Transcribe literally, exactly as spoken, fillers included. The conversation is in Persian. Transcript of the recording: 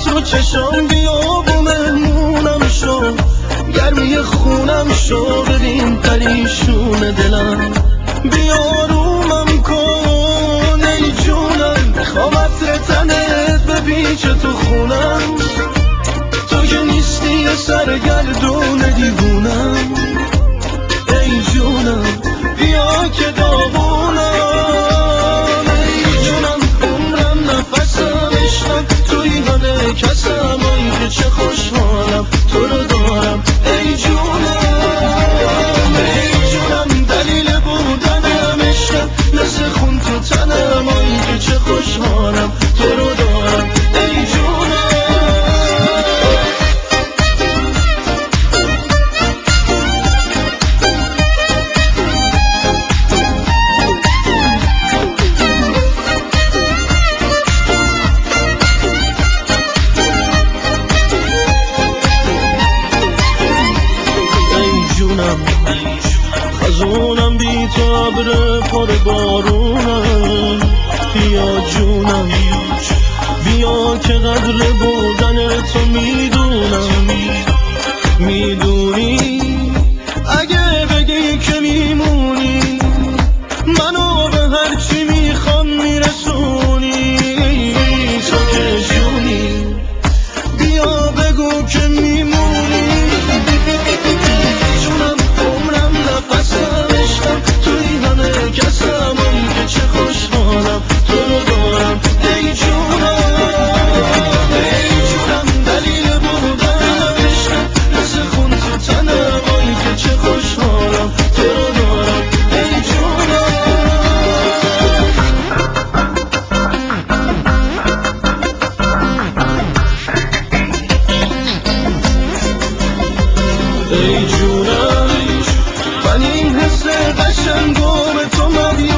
تو چشام بیاب و مهمونم شو، گرمی خونم شو، ببین پریشون دلم، بیارومم کن ای جونم، میخوام عطر تنت بپیچه تو خونم، تو که نیستی یه سرگردون دیوونم، ای جونم بیا که داغونم، ای جونم عمرم نفسم عشقم توی همه کسم، آی که چه خوشحالم تو رو دارم، ای جونم ای جونم دلیل بودنم عشقم، مثل خون تو تنم، آی که چه خوشحالم تو رو دارم، ای جونم. خزونم بی تو ابر پر بارونم، بیا جونم بیا که قدر بودن تو میدونم، میدونی اگه بگی که میمونی منو به هرچی میخوام میرسونی، تو که جونی بیا بگو که میمونی، جونم عمرم نفسم عشقم توی همه کسم، آی که چه خوشحالم تو رو دارم، ای جونم ای جونم دلیل بودنم عشقم، مثل خون تو تنم، آی که چه خوشحالم تو رو دارم، ای جونم. ای جونم من این حس قشنگو به تو مدیونم،